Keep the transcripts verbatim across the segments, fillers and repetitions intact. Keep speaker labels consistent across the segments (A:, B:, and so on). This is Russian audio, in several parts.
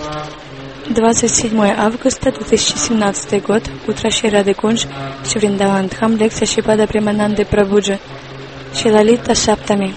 A: двадцать седьмое августа две тысячи семнадцатый год. Утро Шри Рады Кунж, Шри Вриндаван Дхам, лекция Шрипада Премананды Прабхуджи, Шри Лалита Саптами.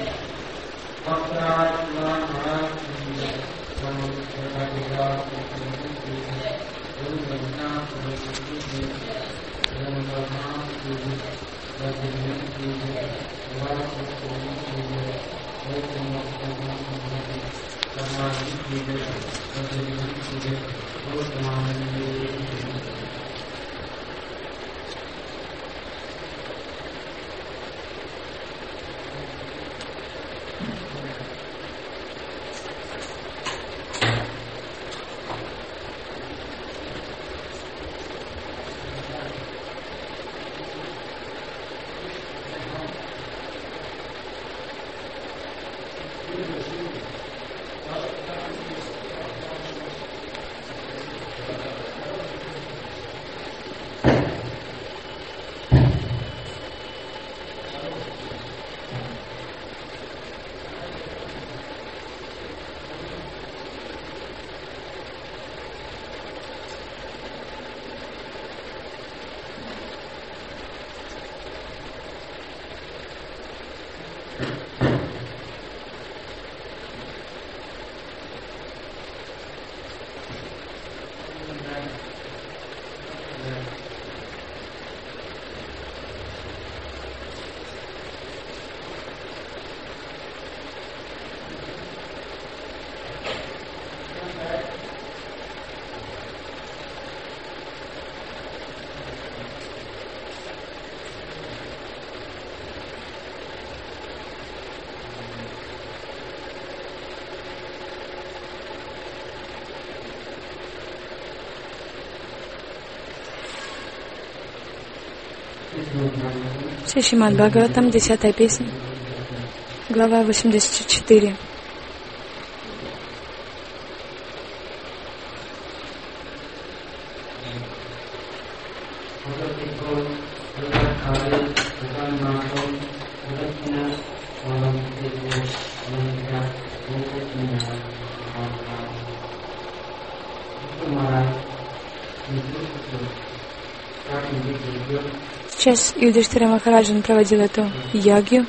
A: Шримад Бхагаватам, десятая песня, глава восемьдесят четыре. Сейчас Юдхиштхира Махараджан проводил эту ягью.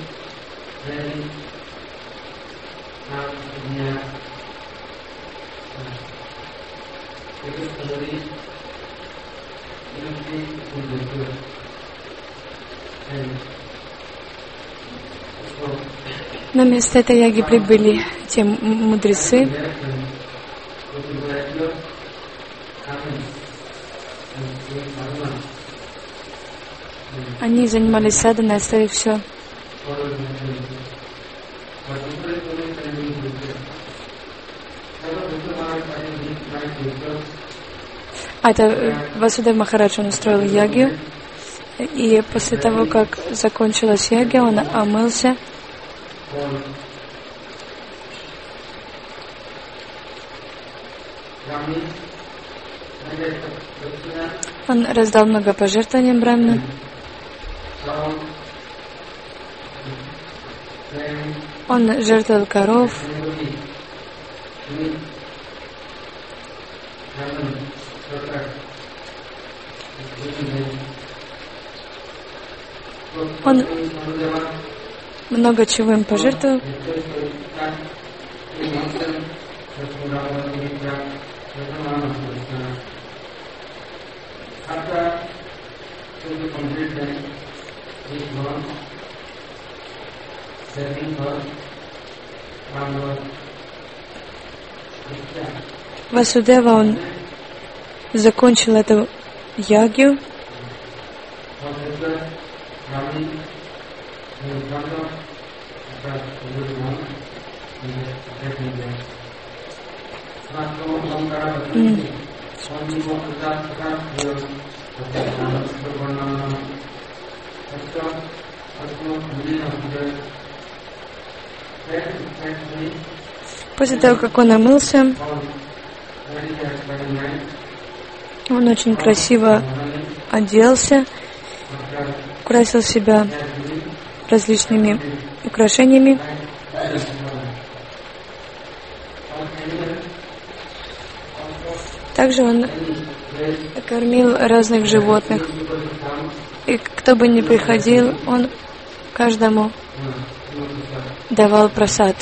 A: На место этой яги прибыли те мудрецы, они занимались садханой, оставив все. А это Васудев Махарадж, он устроил ягью, и после того, как закончилась ягья, он омылся. Он раздал много пожертвований браманам. Он жертвовал коров. Он много чего им пожертвовал. Васудева, он закончил эту ягью. Mm. После того, как он омылся, он очень красиво оделся, украсил себя различными украшениями. Также он кормил разных животных. И кто бы ни приходил, он каждому давал прасад.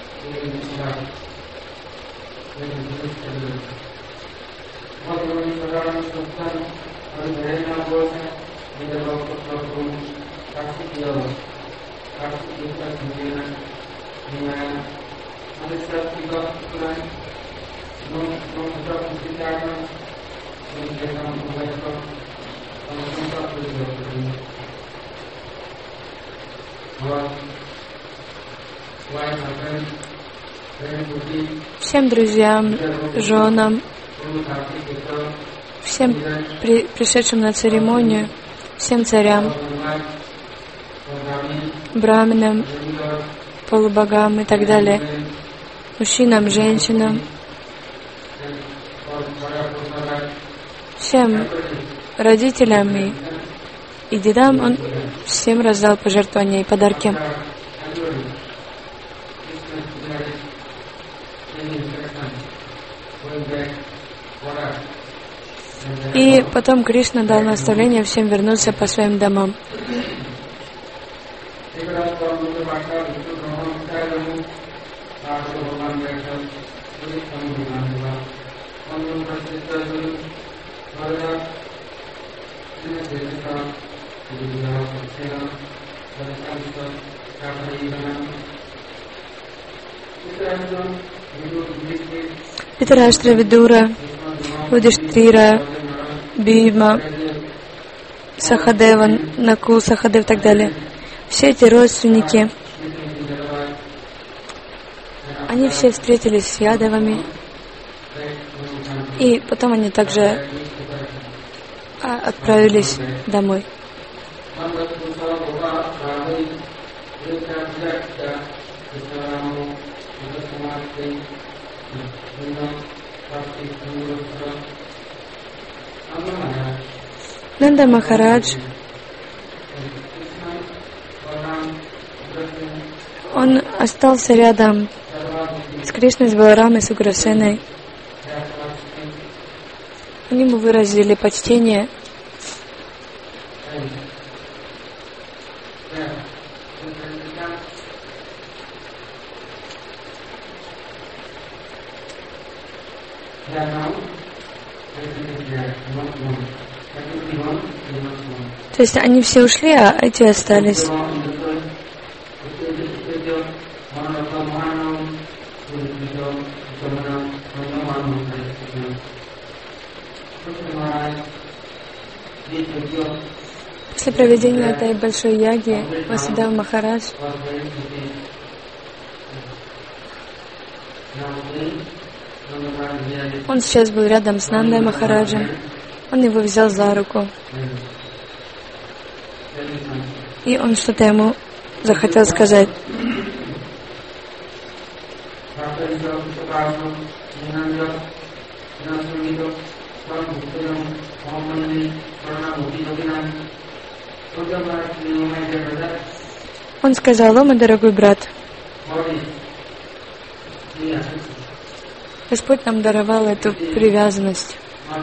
A: Всем друзьям, женам, всем при, пришедшим на церемонию, всем царям, браминам, полубогам и так далее, мужчинам, женщинам, всем родителям и, и дедам он всем раздал пожертвования и подарки. И потом Кришна дал наставление всем вернуться по своим домам. Dhritarashtra, Видура, Юдхиштхира, Бхима, Сахадева, Накул, Сахадев и так далее. Все эти родственники, они все встретились с Ядавами, и потом они также отправились домой. Нанда Махарадж, он остался рядом с Кришной, с Баларамой, с Уграсеной. Они ему выразили почтение. То есть они все ушли, а эти остались. После проведения этой большой яги Васудева Махарадж он сейчас был рядом с Нандой Махараджем. Он его взял за руку. И он что-то ему захотел сказать. Он сказал: «О, мой дорогой брат, Господь нам даровал эту привязанность.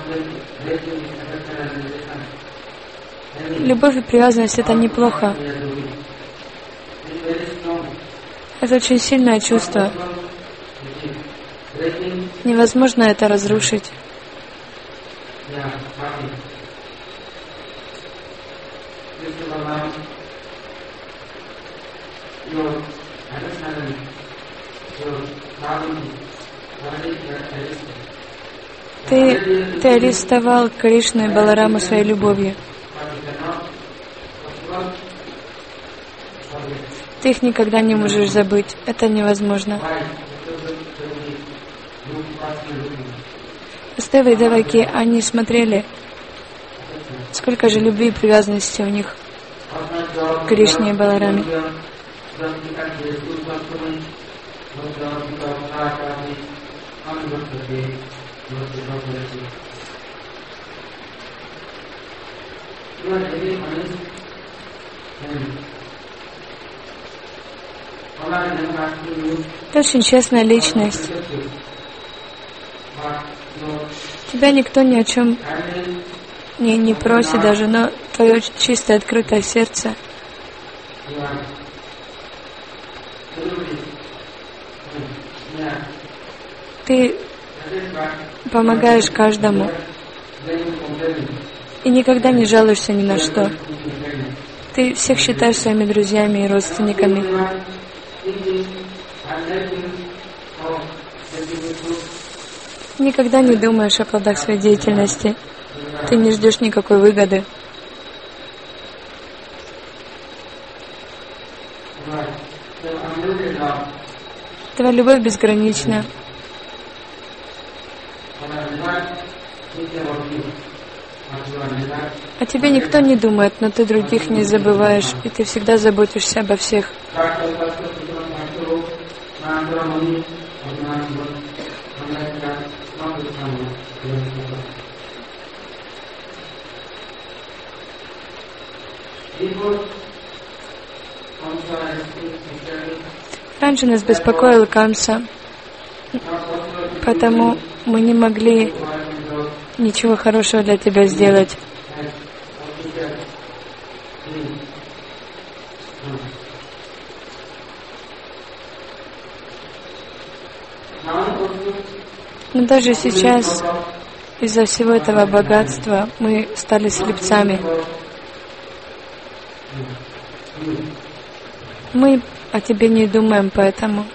A: Любовь и привязанность — это неплохо. Это очень сильное чувство. Невозможно это разрушить. Ты, ты арестовал Кришну и Балараму своей любовью. Ты их никогда не можешь забыть. Это невозможно. Васудева и Деваки, они смотрели, сколько же любви и привязанности у них к Кришне и Балараме. Ты очень честная личность. Тебя никто ни о чем не, не просит даже, но твое чистое открытое сердце ты помогаешь каждому и никогда не жалуешься ни на что. Ты всех считаешь своими друзьями и родственниками. Никогда не думаешь о плодах своей деятельности. Ты не ждешь никакой выгоды. Твоя любовь безгранична. О тебе никто не думает, но ты других не забываешь, и ты всегда заботишься обо всех. Раньше нас беспокоил Камса, потому мы не могли ничего хорошего для тебя сделать. Но даже сейчас, из-за всего этого богатства, мы стали слепцами. Мы о тебе не думаем, поэтому.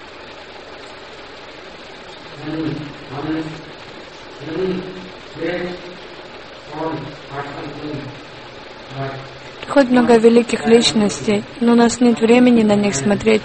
A: Хоть много великих личностей, но у нас нет времени на них смотреть.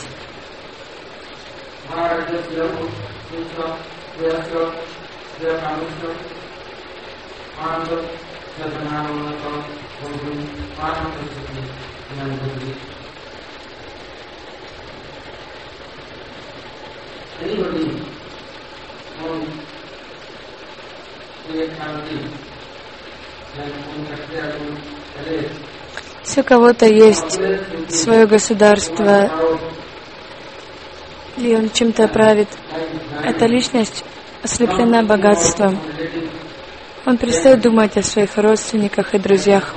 A: Если у кого-то есть свое государство, и он чем-то правит, эта личность ослеплена богатством. Он перестает думать о своих родственниках и друзьях.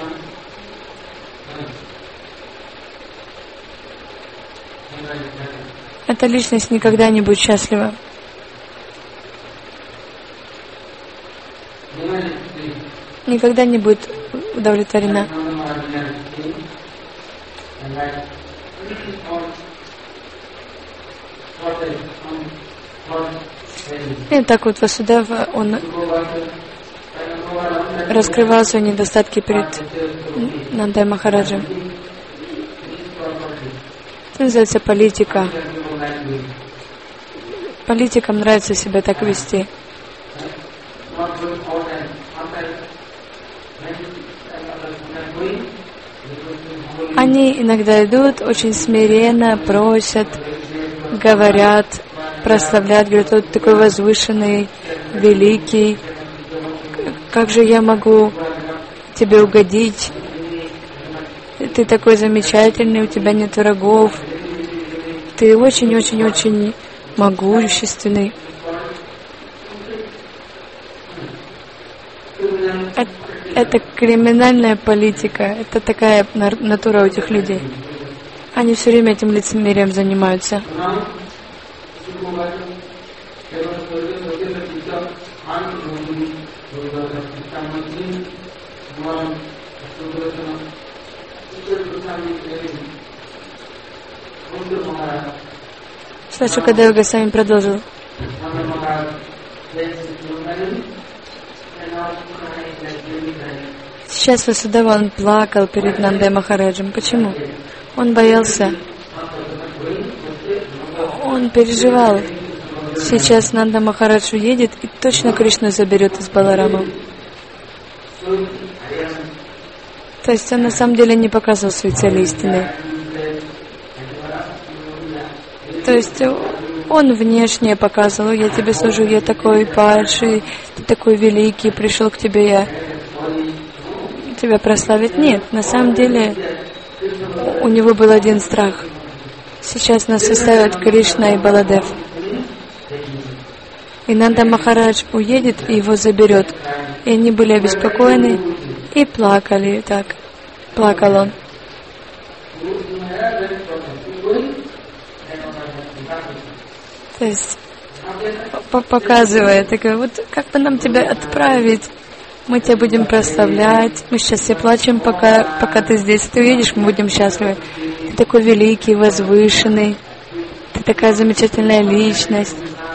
A: Эта личность никогда не будет счастлива. Никогда не будет удовлетворена. И так вот Васудева, он раскрывал свои недостатки перед Нандой Махараджем. Это называется политика. Политикам нравится себя так вести. Они иногда идут, очень смиренно просят, говорят, прославляют, говорят, вот такой возвышенный, великий, как же я могу тебе угодить? Ты такой замечательный, у тебя нет врагов, ты очень-очень-очень могущественный. Это криминальная политика, это такая натура у этих людей. Они все время этим лицемерием занимаются. Шукадева Госвами продолжил. Сейчас Васудева, он плакал перед Нандой Махараджем. Почему? Он боялся. Он переживал. Сейчас Нанда Махарадж уедет и точно Кришну заберет из Баларама. То есть он на самом деле не показывал свои цели истины. То есть он внешне показывал: я тебе служу, я такой падший, ты такой великий, пришел к тебе, я тебя прославить. Нет, на самом деле у него был один страх. Сейчас нас оставят Кришна и Баладев. И Нанда Махарадж уедет и его заберет. И они были обеспокоены и плакали так. Плакал он. То есть показывая, такой, вот как бы нам тебя отправить, мы тебя будем прославлять, мы сейчас все плачем, пока, пока ты здесь, ты уедешь, мы будем счастливы. Ты такой великий, возвышенный, ты такая замечательная личность.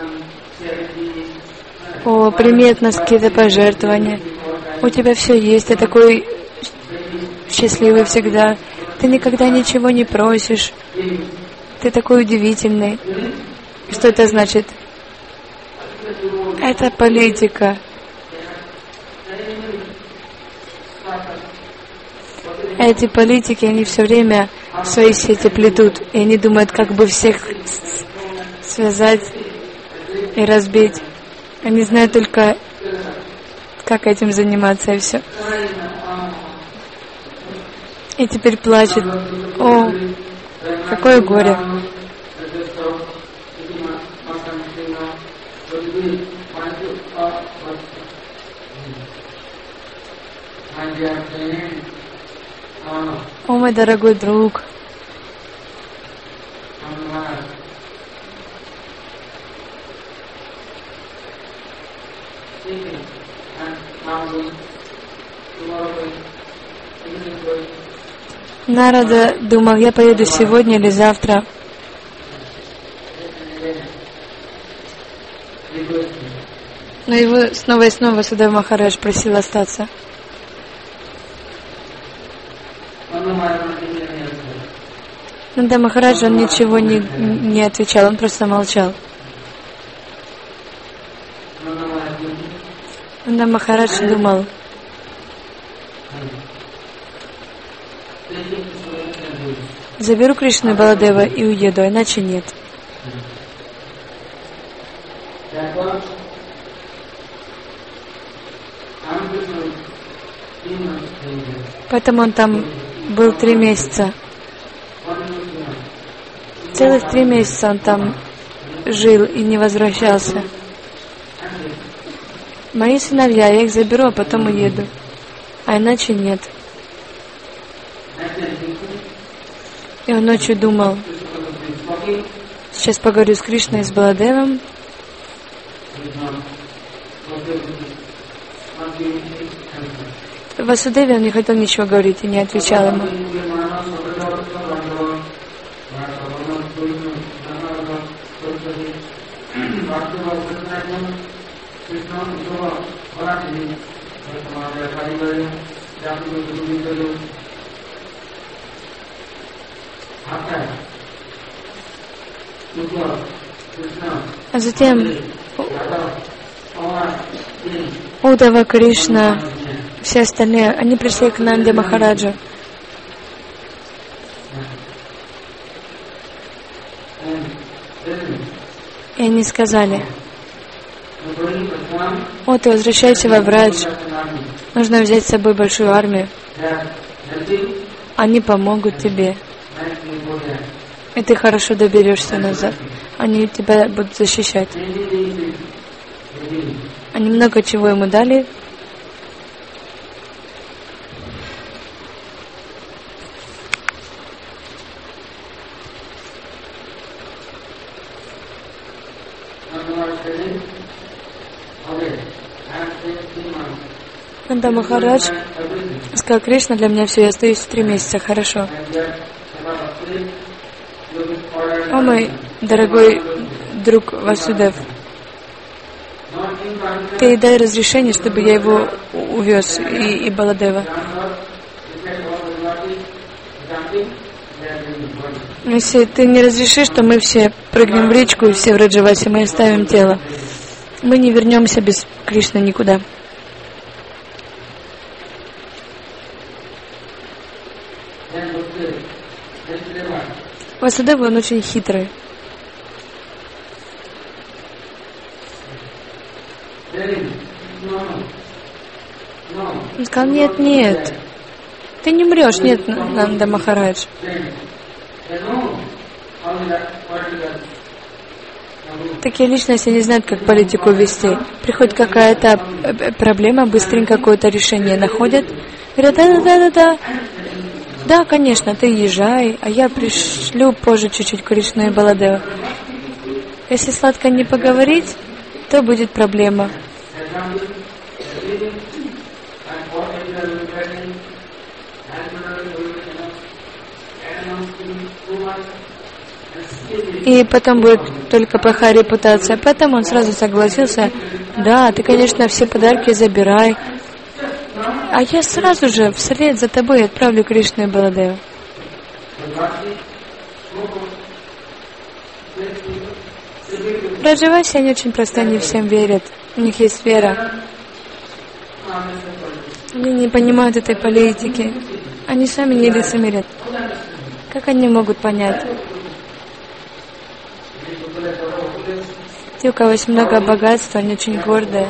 A: О, прими от нас какие-то пожертвования. У тебя все есть, ты такой счастливый всегда, ты никогда ничего не просишь, ты такой удивительный. Что это значит? Это политика. Эти политики, они все время свои сети плетут, и они думают, как бы всех связать и разбить. Они знают только, как этим заниматься, и все. И теперь плачут. О, какое горе. О, мой дорогой друг. Нарада думал, я поеду сегодня или завтра. Но его снова и снова Судев Махарадж просил остаться. Нанда Махарадж, он ничего не, не отвечал, он просто молчал. Нанда Махарадж думал, заберу Кришну и Баладева и уеду, иначе нет. Поэтому он там был три месяца. Целых три месяца он там жил и не возвращался. Мои сыновья, я их заберу, а потом уеду. А иначе нет. И он ночью думал, сейчас поговорю с Кришной и с Баладевом. В Васудеве он не хотел ничего говорить и не отвечал ему. А затем Удава, Кришна, все остальные, они пришли к Нанде Махараджу. И они сказали, о, ты возвращайся во Врадж, нужно взять с собой большую армию. Они помогут тебе. И ты хорошо доберешься назад. Они тебя будут защищать. Они много чего ему дали. Нанда Махарадж сказал, Кришна, для меня все, я остаюсь три месяца, хорошо. О, мой дорогой друг Васудев, ты дай разрешение, чтобы я его увез, и, и Баладева. Если ты не разрешишь, то мы все прыгнем в речку, и все в Раджавасе, мы оставим тело. Мы не вернемся без Кришны никуда. Васудева, он очень хитрый. Он сказал, нет, нет, ты не умрешь, нет, Нанда Махарадж. Такие личности не знают, как политику вести. Приходит какая-то проблема, быстренько какое-то решение находят. Говорят, да-да-да-да-да. Да, конечно, ты езжай, а я пришлю позже чуть-чуть Кришну и Баладева. Если сладко не поговорить, то будет проблема. И потом будет только плохая репутация. Поэтому он сразу согласился. Да, ты, конечно, все подарки забирай. А я сразу же вслед за тобой отправлю Кришну и Баладева. Раджаваси, они очень просто, они всем верят. У них есть вера. Они не понимают этой политики. Они сами не лицемерят. Как они могут понять? Те, у кого есть много богатства, они очень гордые.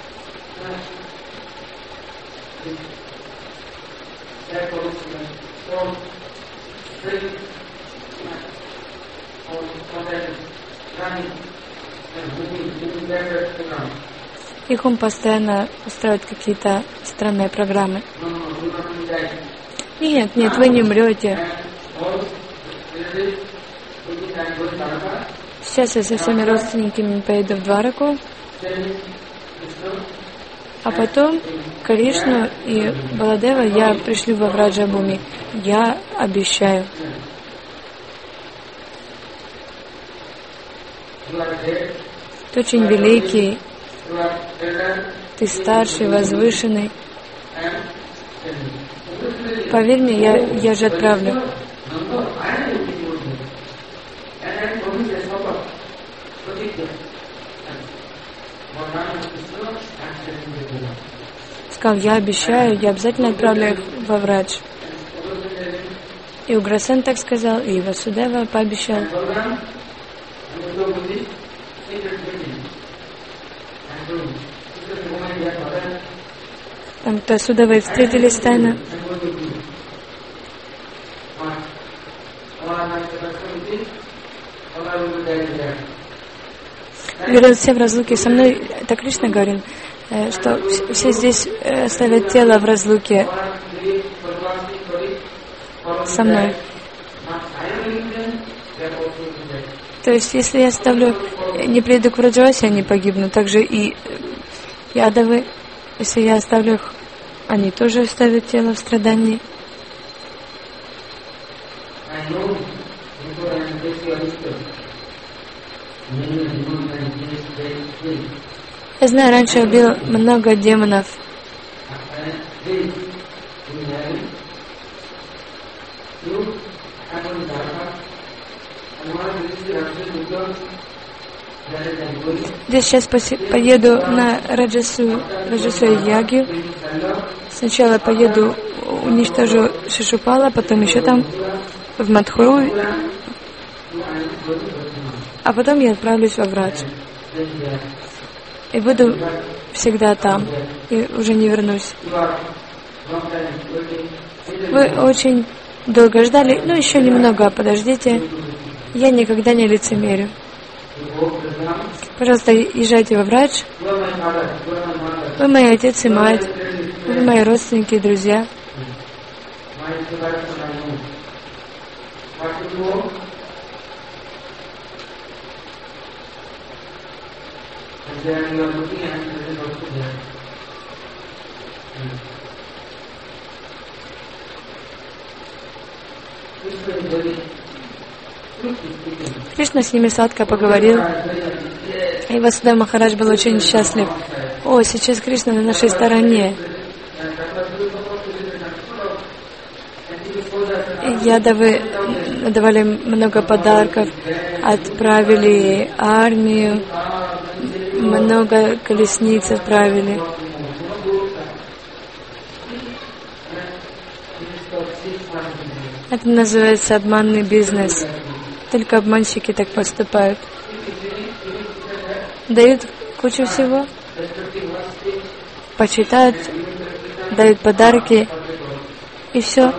A: Их ум постоянно устраивает какие-то странные программы. Нет, нет, вы не умрете. Сейчас я со всеми родственниками поеду в Двараку, а потом Кришну и Баладева я пришлю во Враджабхуми. Я обещаю. Ты очень великий, ты старший, возвышенный. Поверь мне, я, я же отправлю. Сказал, я обещаю, я обязательно отправлю их во Врадж. И Уграсен так сказал, и Васудева пообещал. Там то Васудевой встретились тайно. Говорил, все в разлуке со мной, это Кришна говорил, что все здесь ставят тело в разлуке со мной. То есть, если я оставлю, не приеду к Враджаваси, они погибнут. Также и ядовы, если я оставлю их, они тоже оставят тело в страдании. Я знаю, раньше я убил много демонов. Здесь сейчас поеду на Раджасу, Раджасу Ягью. Сначала поеду, уничтожу Шишупала, потом еще там в Мадхуру, а потом я отправлюсь во Врадж. И буду всегда там, и уже не вернусь. Вы очень долго ждали, ну еще немного, подождите. Я никогда не лицемерю. Пожалуйста, езжайте во Врадж. Вы мой отец и мать. Вы мои родственники и друзья. Кришна с ними сладко поговорил. И Васудева Махарадж был очень счастлив. О, сейчас Кришна на нашей стороне. И ядовы давали много подарков, отправили армию, много колесниц отправили. Это называется обманный бизнес. Только обманщики так поступают. Дают кучу всего, почитают, дают подарки, и все.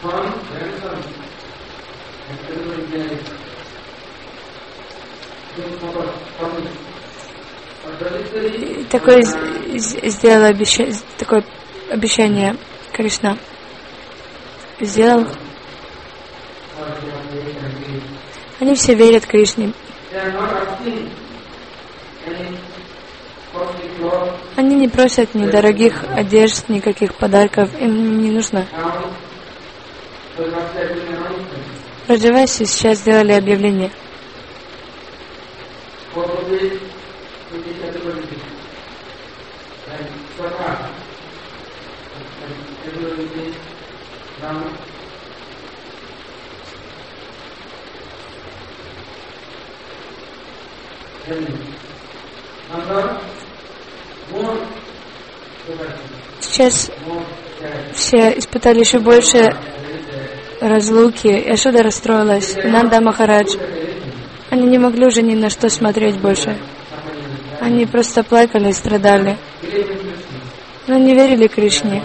A: Такое сделал обещание, такое обещание Кришна. Сделал. Они все верят Кришне. Они не просят ни дорогих одежд, никаких подарков. Им не нужно. Раджаваси сейчас сделали объявление. Сейчас все испытали еще больше разлуки. Яшода расстроилась. Нанда Махарадж. Они не могли уже ни на что смотреть больше. Они просто плакали и страдали. Но не верили Кришне.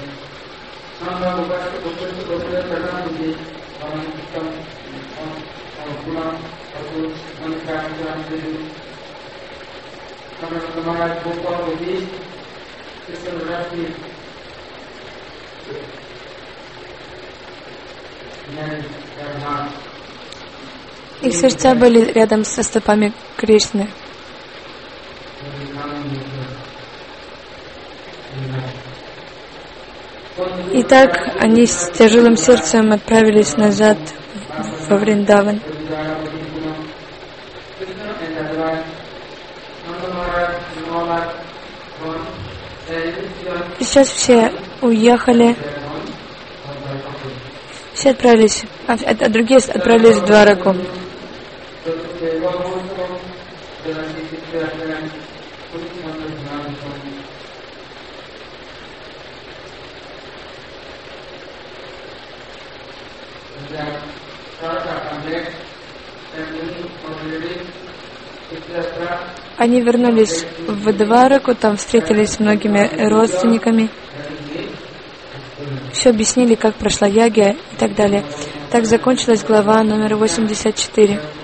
A: Их сердца были рядом со стопами Кришны. Итак, они с тяжелым сердцем отправились назад во Вриндаван. Сейчас все уехали, все отправились, а, а другие отправились в Двараку. Они вернулись в Двараку, там встретились с многими родственниками, все объяснили, как прошла ягья и так далее. Так закончилась глава номер восемьдесят четыре.